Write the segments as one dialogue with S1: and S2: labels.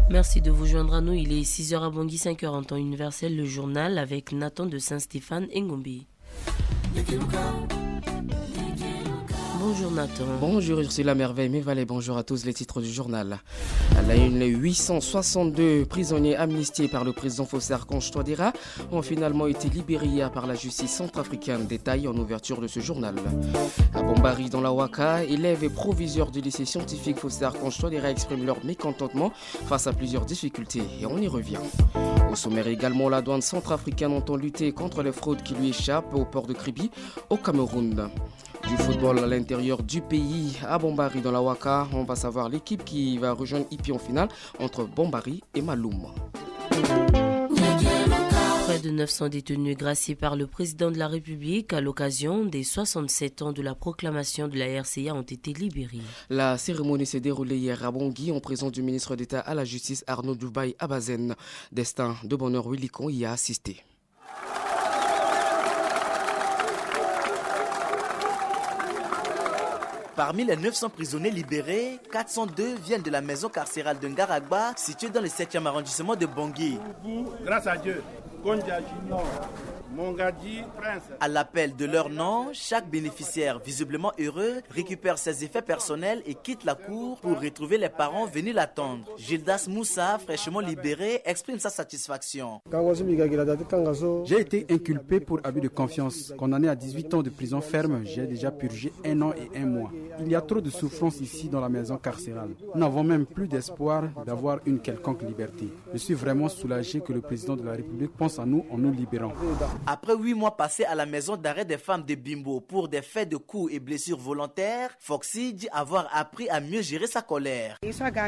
S1: Merci de vous joindre à nous. Il est 6h à Bangui, 5h en temps universel, le journal avec Nathan de Saint-Stéphane Ngombi. Bonjour Nathan.
S2: Bonjour Ursula Merveille, mes valets, bonjour à tous, les titres du journal. À la une, les 862 prisonniers amnistiés par le président Fossé Archange Touadéra ont finalement été libérés hier par la justice centrafricaine. Détail en ouverture de ce journal. À Bombari, dans la Ouaka, élèves et proviseurs du lycée scientifique Fossé Archange Touadéra expriment leur mécontentement face à plusieurs difficultés et on y revient. Au sommaire également, la douane centrafricaine entend lutter contre les fraudes qui lui échappent au port de Kribi, au Cameroun. Du football à l'intérieur du pays, à Bombari dans la Ouaka, on va savoir l'équipe qui va rejoindre Ipi en finale entre Bombari et Maloum.
S1: Près de 900 détenus graciés par le président de la République à l'occasion des 67 ans de la proclamation de la RCA ont été libérés.
S2: La cérémonie s'est déroulée hier à Bangui en présence du ministre d'État à la Justice Arnaud Dubaï Abazen. Destin de bonheur Willicon y a assisté.
S3: Parmi les 900 prisonniers libérés, 402 viennent de la maison carcérale de Ngaragba, située dans le 7e arrondissement de Bangui.
S4: Grâce à Dieu, Mongadi, Prince.
S3: À l'appel de leur nom, chaque bénéficiaire, visiblement heureux, récupère ses effets personnels et quitte la cour pour retrouver les parents venus l'attendre. Gildas Moussa, fraîchement libéré, exprime sa satisfaction.
S5: J'ai été inculpé pour abus de confiance. Condamné à 18 ans de prison ferme, j'ai déjà purgé 1 an et 1 mois. Il y a trop de souffrance ici dans la maison carcérale. Nous n'avons même plus d'espoir d'avoir une quelconque liberté. Je suis vraiment soulagé que le président de la République pense à nous en nous libérant.
S3: Après 8 mois passés à la maison d'arrêt des femmes de Bimbo pour des faits de coups et blessures volontaires, Foxy dit avoir appris à mieux gérer sa colère.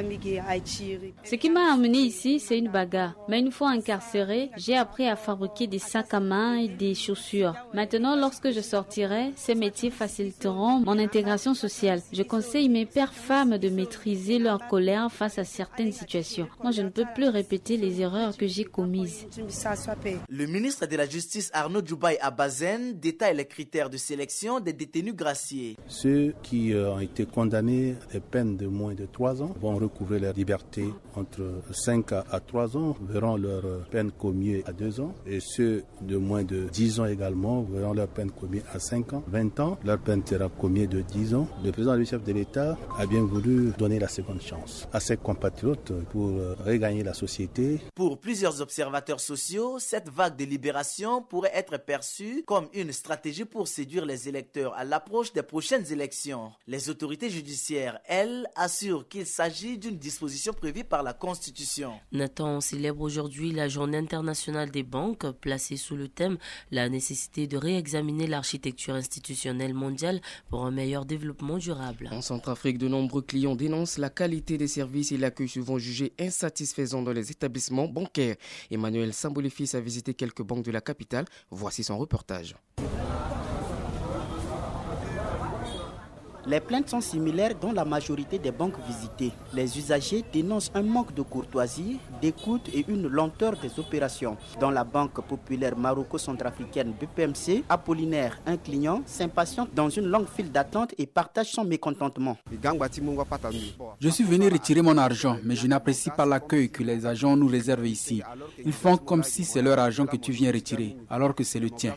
S6: Ce qui m'a amené ici, c'est une bagarre. Mais une fois incarcéré, j'ai appris à fabriquer des sacs à main et des chaussures. Maintenant, lorsque je sortirai, ces métiers faciliteront mon intégration sociale. Je conseille mes pères femmes de maîtriser leur colère face à certaines situations. Moi, je ne peux plus répéter les erreurs que j'ai commises.
S3: Le ministre de la Justice Arnaud Dubaï Abazen détaille les critères de sélection des détenus graciés.
S7: Ceux qui ont été condamnés à des peines de moins de 3 ans vont recouvrer leur liberté entre 5 à 3 ans, verront leur peine commuée à 2 ans. Et ceux de moins de 10 ans également verront leur peine commuée à 5 ans. 20 ans, leur peine sera commuée de 10 ans. Le président du chef de l'État a bien voulu donner la seconde chance à ses compatriotes pour regagner la société.
S3: Pour plusieurs observateurs sociaux, cette vague de libération pourrait être perçue comme une stratégie pour séduire les électeurs à l'approche des prochaines élections. Les autorités judiciaires, elles, assurent qu'il s'agit d'une disposition prévue par la Constitution.
S1: Nathan célèbre aujourd'hui la journée internationale des banques, placée sous le thème « La nécessité de réexaminer l'architecture institutionnelle mondiale pour un meilleur développement durable ».
S2: En Centrafrique, de nombreux clients dénoncent la qualité des services et l'accueil souvent jugés insatisfaisants dans les établissements bancaires. Emmanuel Sambolefis a visité quelques banques de la capitale. Voici son reportage.
S8: Les plaintes sont similaires dans la majorité des banques visitées. Les usagers dénoncent un manque de courtoisie, d'écoute et une lenteur des opérations. Dans la banque populaire maroco-centrafricaine BPMC, Apollinaire, un client, s'impatiente dans une longue file d'attente et partage son mécontentement.
S5: Je suis venu retirer mon argent, mais je n'apprécie pas l'accueil que les agents nous réservent ici. Ils font comme si c'est leur argent que tu viens retirer, alors que c'est le tien.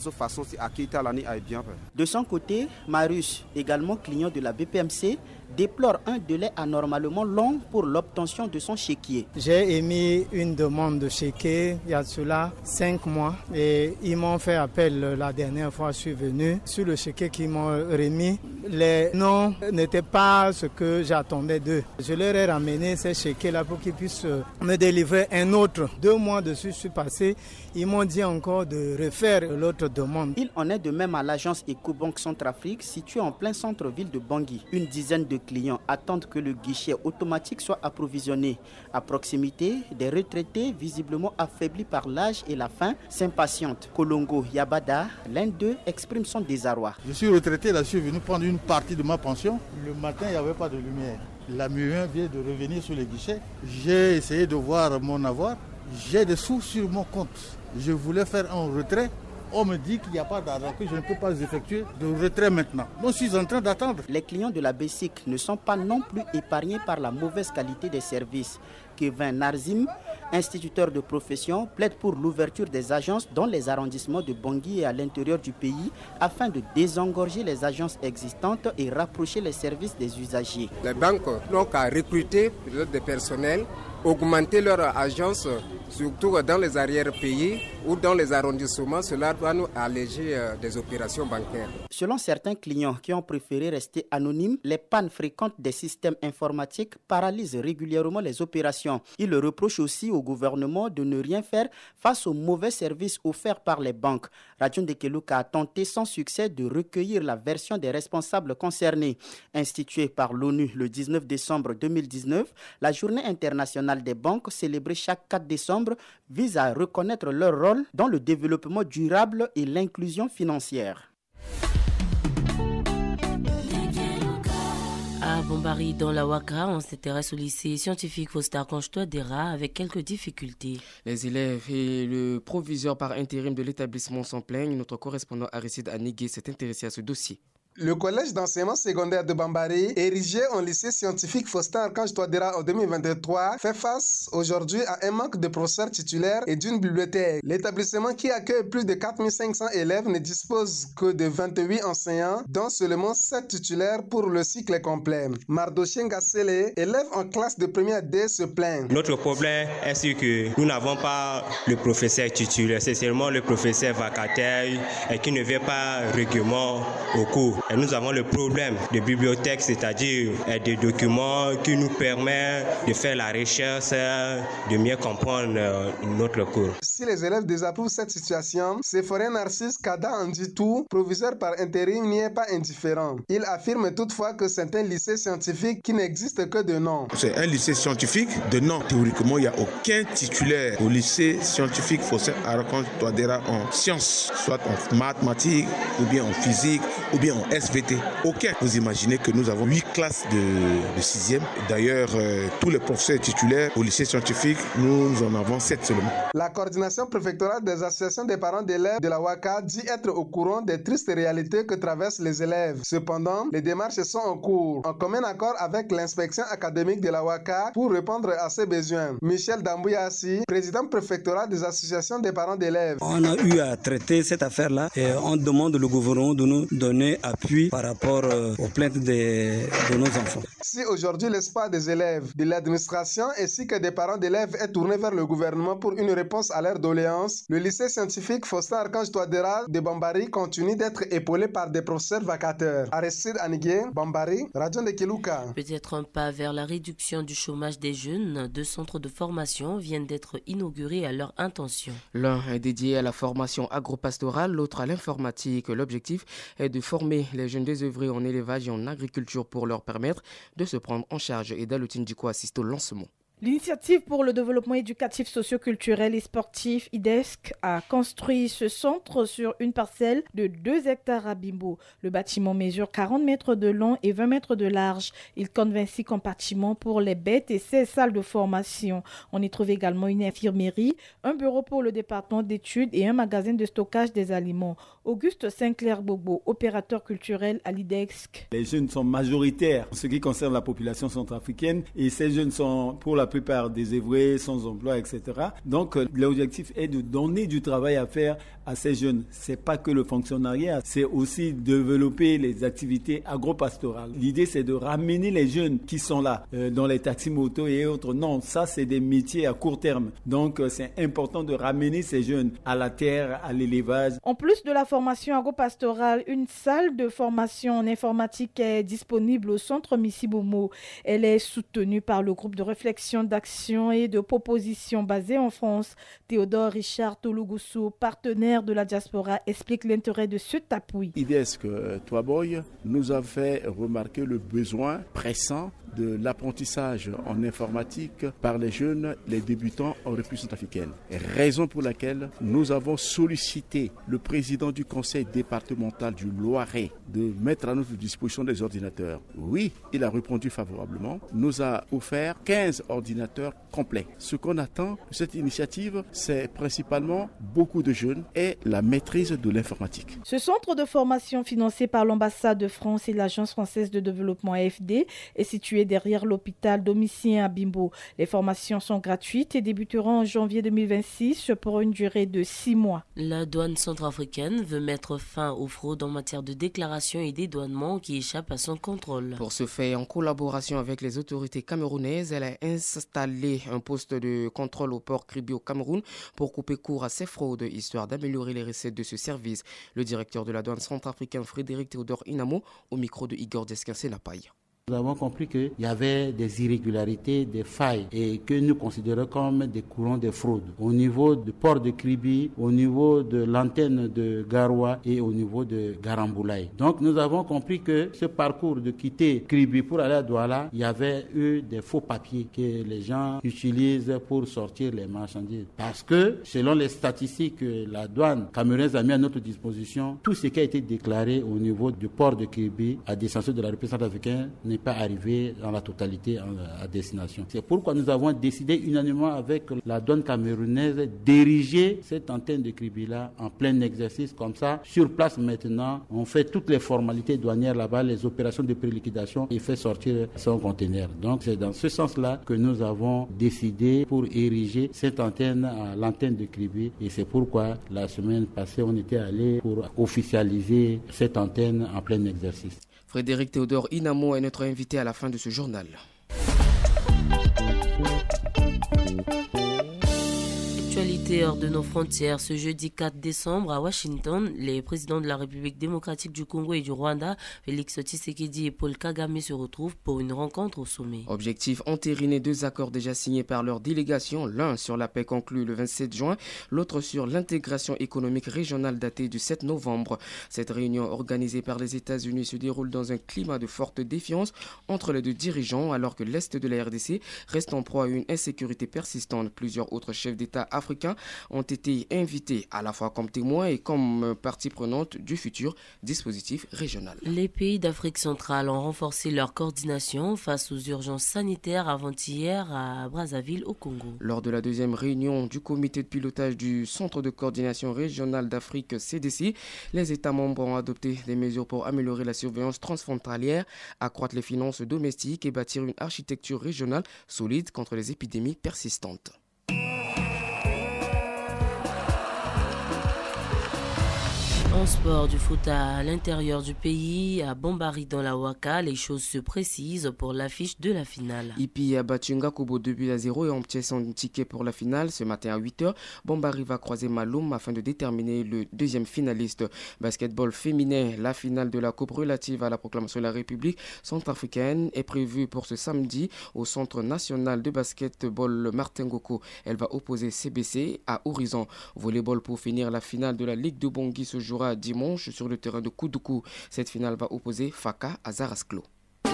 S8: De son côté, Marius, également client de la BPMC, déplore un délai anormalement long pour l'obtention de son chéquier.
S9: J'ai émis une demande de chéquier il y a cela 5 mois et ils m'ont fait appel la dernière fois je suis venu. Sur le chéquier qu'ils m'ont remis, les noms n'étaient pas ce que j'attendais d'eux. Je leur ai ramené ces chéquiers-là pour qu'ils puissent me délivrer un autre. 2 mois dessus, je suis passé. Ils m'ont dit encore de refaire l'autre demande.
S8: Il en est de même à l'agence Ecobank Centrafrique située en plein centre-ville de Bangui. Une dizaine de clients attendent que le guichet automatique soit approvisionné. À proximité, des retraités visiblement affaiblis par l'âge et la faim s'impatientent. Kolongo Yabada, l'un d'eux, exprime son désarroi.
S10: Je suis retraité, là, je suis venu prendre une partie de ma pension. Le matin, il n'y avait pas de lumière. La muette vient de revenir sur le guichet. J'ai essayé de voir mon avoir. J'ai des sous sur mon compte. Je voulais faire un retrait. On me dit qu'il n'y a pas d'argent, que je ne peux pas effectuer de retrait maintenant. Donc je suis en train d'attendre.
S8: Les clients de la BESIC ne sont pas non plus épargnés par la mauvaise qualité des services Kevin Narzim, instituteur de profession, plaide pour l'ouverture des agences dans les arrondissements de Bangui et à l'intérieur du pays afin de désengorger les agences existantes et rapprocher les services des usagers.
S11: Les banques n'ont qu'à recruter des personnels, augmenter leur agence, surtout dans les arrière-pays ou dans les arrondissements. Cela doit nous alléger des opérations bancaires.
S8: Selon certains clients qui ont préféré rester anonymes, les pannes fréquentes des systèmes informatiques paralysent régulièrement les opérations. Ils le reprochent aussi au gouvernement de ne rien faire face aux mauvais services offerts par les banques. Radio Ndekeluka a tenté sans succès de recueillir la version des responsables concernés. Instituée par l'ONU le 19 décembre 2019, la Journée internationale des banques, célébrée chaque 4 décembre, vise à reconnaître leur rôle dans le développement durable et l'inclusion financière.
S1: À Bombari, dans la Ouakra, on s'intéresse au lycée scientifique Foster Conche-Touadéra avec quelques difficultés.
S2: Les élèves et le proviseur par intérim de l'établissement s'en plaignent. Notre correspondant Aristide Anigué s'est intéressé à ce dossier.
S12: Le collège d'enseignement secondaire de Bambari, érigé en lycée scientifique Faustin Archange Touadéra en 2023, fait face aujourd'hui à un manque de professeurs titulaires et d'une bibliothèque. L'établissement qui accueille plus de 4500 élèves ne dispose que de 28 enseignants, dont seulement 7 titulaires pour le cycle complet. Mardochien Gassele, élève en classe de première D, se plaint.
S13: Notre problème est que nous n'avons pas le professeur titulaire, c'est seulement le professeur vacataire qui ne vient pas régulièrement au cours. Et nous avons le problème de bibliothèque, c'est-à-dire des documents qui nous permettent de faire la recherche, de mieux comprendre notre cours.
S12: Si les élèves désapprouvent cette situation, Sephorin Narcisse Kada Anditou, proviseur par intérim, n'y est pas indifférent. Il affirme toutefois que c'est un lycée scientifique qui n'existe que de nom.
S14: C'est un lycée scientifique de nom. Théoriquement, il n'y a aucun titulaire au lycée scientifique Foster Archange Touadéra en sciences, soit en mathématiques, ou bien en physique, ou bien en SVT. Aucun. Vous imaginez que nous avons 8 classes de 6e. D'ailleurs, tous les professeurs titulaires au lycée scientifique, nous en avons 7 seulement.
S12: La coordination préfectorale des associations des parents d'élèves de la Ouaka dit être au courant des tristes réalités que traversent les élèves. Cependant, les démarches sont en cours, en commun accord avec l'inspection académique de la Ouaka pour répondre à ces besoins. Michel Dambouyassi, président préfectoral des associations des parents d'élèves.
S15: On a eu à traiter cette affaire-là et on demande au gouvernement de nous donner appui par rapport aux plaintes de nos enfants.
S12: Si aujourd'hui l'espoir des élèves, de l'administration ainsi que des parents d'élèves est tourné vers le gouvernement pour une réponse à leurs doléances, le lycée scientifique Faustin Archange Touadéra de Bambari continue d'être épaulé par des professeurs vacataires. Aristide Anigué, Bambari, Radio Ndekeluka.
S1: Peut-être un pas vers la réduction du chômage des jeunes. 2 centres de formation viennent d'être inaugurés à leur intention.
S2: L'un est dédié à la formation agropastorale, l'autre à l'informatique. L'objectif est de former les jeunes désœuvrés en élevage et en agriculture pour leur permettre de se prendre en charge. Et Dalutine Diko assiste au lancement.
S16: L'Initiative pour le développement éducatif, socio-culturel et sportif, IDESC, a construit ce centre sur une parcelle de 2 hectares à Bimbo. Le bâtiment mesure 40 mètres de long et 20 mètres de large. Il compte 26 compartiments pour les bêtes et 16 salles de formation. On y trouve également une infirmerie, un bureau pour le département d'études et un magasin de stockage des aliments. Auguste Sinclair-Bobo, opérateur culturel à l'IDESC.
S17: Les jeunes sont majoritaires en ce qui concerne la population centrafricaine et ces jeunes sont pour la plupart désœuvrés, sans emploi, etc. Donc l'objectif est de donner du travail à faire à ces jeunes. C'est pas que le fonctionnariat, c'est aussi développer les activités agropastorales. L'idée c'est de ramener les jeunes qui sont là, dans les taxis-motos et autres. Non, ça c'est des métiers à court terme. Donc c'est important de ramener ces jeunes à la terre, à l'élevage.
S16: En plus de la formation agropastorale, une salle de formation en informatique est disponible au centre Missibomo. Elle est soutenue par le groupe de réflexion, d'action et de proposition basé en France. Théodore Richard Tolougoussou, partenaire de la diaspora, explique l'intérêt de cet appui.
S18: IDESC Touaboy nous a fait remarquer le besoin pressant de l'apprentissage en informatique par les jeunes, les débutants en République centrafricaine. Raison pour laquelle nous avons sollicité le président du conseil départemental du Loiret de mettre à notre disposition des ordinateurs. Oui, il a répondu favorablement. Nous a offert 15 ordinateurs complets. Ce qu'on attend de cette initiative, c'est principalement beaucoup de jeunes et la maîtrise de l'informatique.
S16: Ce centre de formation financé par l'ambassade de France et l'agence française de développement AFD est situé situé derrière l'hôpital dominicien à Bimbo. Les formations sont gratuites et débuteront en janvier 2026 pour une durée de 6 mois.
S1: La douane centrafricaine veut mettre fin aux fraudes en matière de déclaration et dédouanement qui échappent à son contrôle.
S2: Pour ce faire, en collaboration avec les autorités camerounaises, elle a installé un poste de contrôle au port Kribi au Cameroun pour couper court à ces fraudes, histoire d'améliorer les recettes de ce service. Le directeur de la douane centrafricaine, Frédéric Théodore Inamo, au micro de Igor Desquin-Senapaille.
S19: Nous avons compris qu'il y avait des irrégularités, des failles et que nous considérons comme des courants de fraude au niveau du port de Kribi, au niveau de l'antenne de Garoua et au niveau de Garamboulaye. Donc nous avons compris que ce parcours de quitter Kribi pour aller à Douala, il y avait eu des faux papiers que les gens utilisent pour sortir les marchandises. Parce que selon les statistiques que la douane camerounaise a mis à notre disposition, tout ce qui a été déclaré au niveau du port de Kribi à destination de la République centrafricaine n'est pas arrivé dans la totalité à destination. C'est pourquoi nous avons décidé unanimement avec la douane camerounaise d'ériger cette antenne de Kribi-là en plein exercice. Comme ça, sur place maintenant, on fait toutes les formalités douanières là-bas, les opérations de préliquidation et fait sortir son conteneur. Donc c'est dans ce sens-là que nous avons décidé pour ériger cette antenne à l'antenne de Kribi. Et c'est pourquoi la semaine passée, on était allé pour officialiser cette antenne en plein exercice.
S2: Frédéric Théodore Inamo est notre invité à la fin de ce journal.
S1: Actualité hors de nos frontières, ce jeudi 4 décembre à Washington, les présidents de la République démocratique du Congo et du Rwanda, Félix Tshisekedi et Paul Kagame, se retrouvent pour une rencontre au sommet.
S2: Objectif, entériner 2 accords déjà signés par leur délégation, l'un sur la paix conclue le 27 juin, l'autre sur l'intégration économique régionale datée du 7 novembre. Cette réunion organisée par les États-Unis se déroule dans un climat de forte défiance entre les deux dirigeants, alors que l'Est de la RDC reste en proie à une insécurité persistante. Plusieurs autres chefs d'État africains ont été invités à la fois comme témoins et comme partie prenante du futur dispositif régional.
S1: Les pays d'Afrique centrale ont renforcé leur coordination face aux urgences sanitaires avant-hier à Brazzaville au Congo.
S2: Lors de la deuxième réunion du comité de pilotage du Centre de coordination régionale d'Afrique CDC, les États membres ont adopté des mesures pour améliorer la surveillance transfrontalière, accroître les finances domestiques et bâtir une architecture régionale solide contre les épidémies persistantes.
S1: En sport, du foot à l'intérieur du pays, à Bombari dans la Ouaka, les choses se précisent pour l'affiche de la finale.
S2: Ipi a battu Ngakobo 2-0 et obtient son ticket pour la finale ce matin à 8h. Bombari va croiser Maloum afin de déterminer le deuxième finaliste. Basketball féminin, la finale de la Coupe relative à la proclamation de la République centrafricaine est prévue pour ce samedi au Centre national de basketball Martin Ngoko. Elle va opposer CBC à Horizon. Volleyball pour finir la finale de la Ligue de Bangui se jouera dimanche sur le terrain de Koudoukou. Cette finale va opposer Faka à Zarasklo.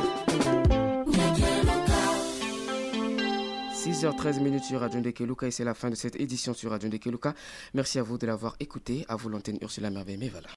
S2: 6h13 sur Radio Ndekeluka et c'est la fin de cette édition sur Radio Ndekeluka. Merci à vous de l'avoir écouté. À vous l'antenne Ursula Merveille Mevala.